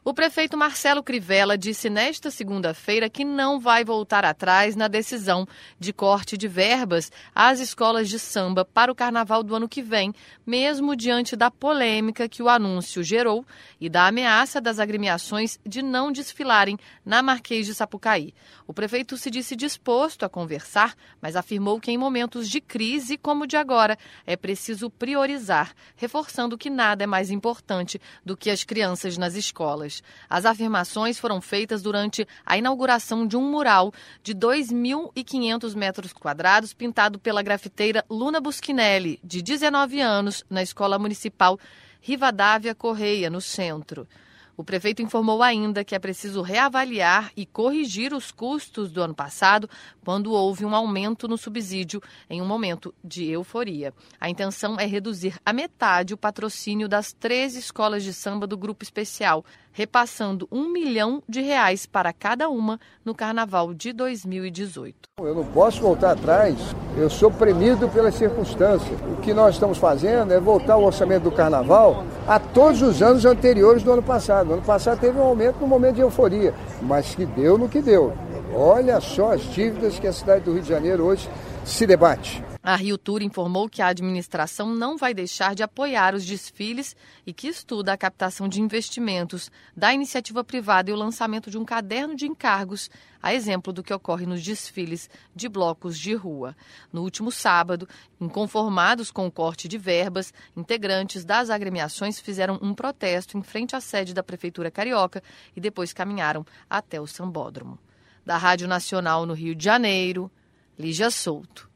O prefeito Marcelo Crivella disse nesta segunda-feira que não vai voltar atrás na decisão de corte de verbas às escolas de samba para o carnaval do ano que vem, mesmo diante da polêmica que o anúncio gerou e da ameaça das agremiações de não desfilarem na Marquês de Sapucaí. O prefeito se disse disposto a conversar, mas afirmou que em momentos de crise como o de agora é preciso priorizar, reforçando que nada é mais importante do que as crianças nas escolas. As afirmações foram feitas durante a inauguração de um mural de 2.500 metros quadrados pintado pela grafiteira Luna Buschinelli, de 19 anos, na Escola Municipal Rivadavia Correia, no centro. O prefeito informou ainda que é preciso reavaliar e corrigir os custos do ano passado, quando houve um aumento no subsídio em um momento de euforia. A intenção é reduzir à metade o patrocínio das 13 escolas de samba do Grupo Especial, repassando R$ 1 milhão para cada uma no Carnaval de 2018. Eu não posso voltar atrás, eu sou premido pelas circunstâncias. O que nós estamos fazendo é voltar o orçamento do Carnaval a todos os anos anteriores do ano passado. No ano passado teve um aumento no momento de euforia, mas que deu no que deu. Olha só as dívidas que a cidade do Rio de Janeiro hoje se debate. A Rio Tour informou que a administração não vai deixar de apoiar os desfiles e que estuda a captação de investimentos da iniciativa privada e o lançamento de um caderno de encargos, a exemplo do que ocorre nos desfiles de blocos de rua. No último sábado, inconformados com o corte de verbas, integrantes das agremiações fizeram um protesto em frente à sede da Prefeitura Carioca e depois caminharam até o Sambódromo. Da Rádio Nacional no Rio de Janeiro, Lígia Souto.